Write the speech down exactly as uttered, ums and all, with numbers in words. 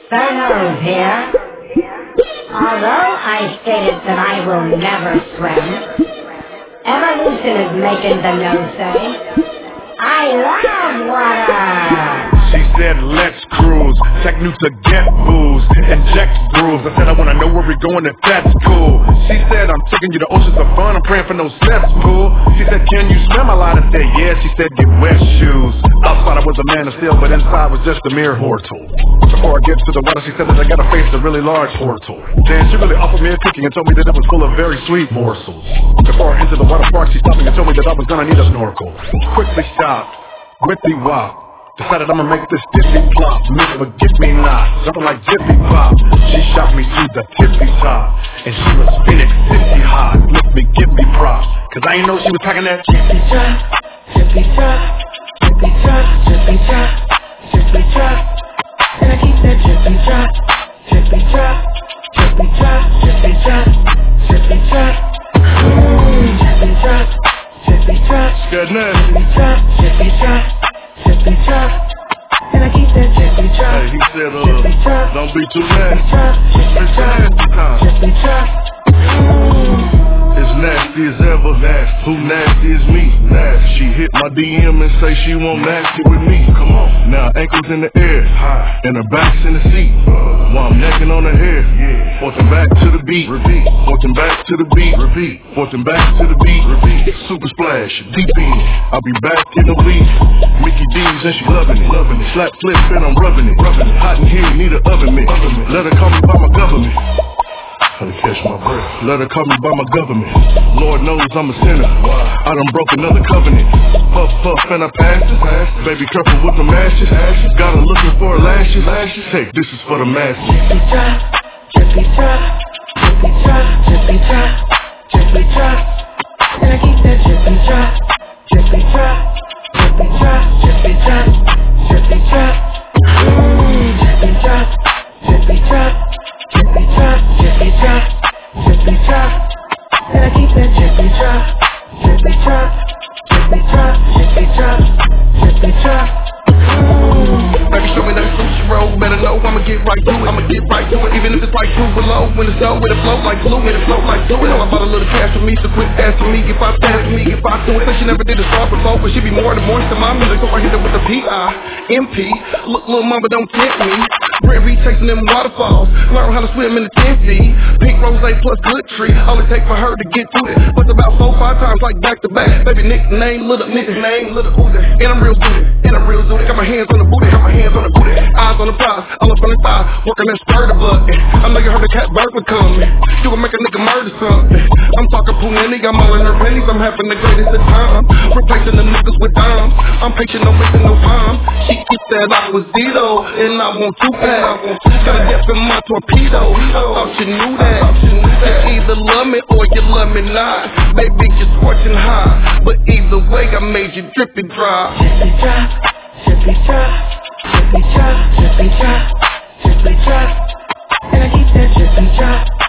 Fernald here. Although I stated that I will never swim, evolution is making the nose say, I love water! She said, let's cruise, take new to get booze, inject grooves. I said, I wanna know where we're going if that's cool. She said, I'm taking you to oceans of fun, I'm praying for no cesspool. She said, can you swim? I lied and said, yeah. She said, get wet shoes. Outside I was a man of steel, but inside was just a mere mortal. Before I get to the water, she said that I gotta face a really large portal. Then she really offered me a cookie and told me that it was full of very sweet morsels. Before I entered the water park, she stopped me and told me that I was gonna need a snorkel. Quickly stopped, whippy wop. Decided I'ma make this tippy plop, make it forget me not, jumping like Jiffy Pop. She shot me through the tippy top, and she was Phoenix City hot. Lift me, give me props, cause I ain't know she was packing that Jiffy chop, Jiffy chop, Jiffy chop, Jiffy chop, Jiffy chop. And I keep that Jiffy chop, Jiffy chop, Jiffy chop, Jiffy chop, Jiffy chop. Mmm, Jiffy chop, Jiffy chop, Scared nasty. Jiffy chop, Jiffy chop, Jiffy chop. And I keep that Jiffy chop. Hey, he said, uh, Jiffy chop, don't be too Jiffy nasty. chop, Jiffy It's chop, nasty time. Jiffy chop. Mmm. It's nasty as ever. Nasty. Who nasty is me? Nasty. She hit my D M and say she want nasty with me. Come on. Now ankles in the air, high, and her back's in the seat. Uh, while I'm necking on her hair. Yeah. Forth and back to the beat. Repeat. Forth and back to the beat. Repeat. Forth and back to the beat. Repeat. Super splash, deep in. I'll be back in a week. Mickey D's and she loving it. Loving it. Slap flip and I'm rubbing it. Rubbing it. Hot in here, need an oven mitt. Oven mitt. Let her call me by my government. Had to catch my breath. Let her call me by my government. Lord knows I'm a sinner. I done broke another covenant. Puff, puff, and I passed it. Baby, careful with the matches. Got her looking for her lashes. Hey, this is for the masses. Jiffy chop, Jiffy chop, Jiffy chop, Jiffy chop, Jiffy chop. And I keep that Jiffy chop, Jiffy chop, Jiffy chop, Jiffy chop, Jiffy chop. Mmm, Jiffy chop, Jiffy chop, Jiffy chop, Jiffy chop, Jiffy chop. And I keep that Jiffy chop, Jiffy chop, Jiffy chop, Jiffy chop, Jiffy chop. Mmm. Baby, show me that sushi roll. Better know I'ma get right to it. I'ma get right to it, even if it's like two below. When it's low, when it float like glue, when it float like glue. Know I bought a little cash for me, so quit asking me if I pass me, if I do it. But she never did a star before, but she be more than moist to my music, so I hit her with the P I M P. Look, little mama, don't tempt me. Brent Reed chasing them waterfalls. Learn how to swim in the ten feet. Pink rose plus good tree. All it take for her to get to it. But about four, five times like back to back. Baby nickname, little nickname, little Uzi. And I'm real good, and I'm real good. Got my hands on the booty, got my hands on the booty. Eyes on the prize, all up on the thigh. Working that skirter button. I know you heard the cat bird was coming. You gon' make a nigga murder something. I'm talking Punani, I'm all in her pennies. I'm having the greatest of time. Replacing the niggas with dimes. I'm patient, no wasting no time. She said I was Zito, and I want two packs. Got a death in my torpedo. Thought you knew that. You either love me or you love me not. Baby, you're scorching high, but either way, I made you drippy dry. Jiffy chop, Jiffy chop, Jiffy chop, Jiffy chop, Jiffy chop. And I keep that Jiffy chop,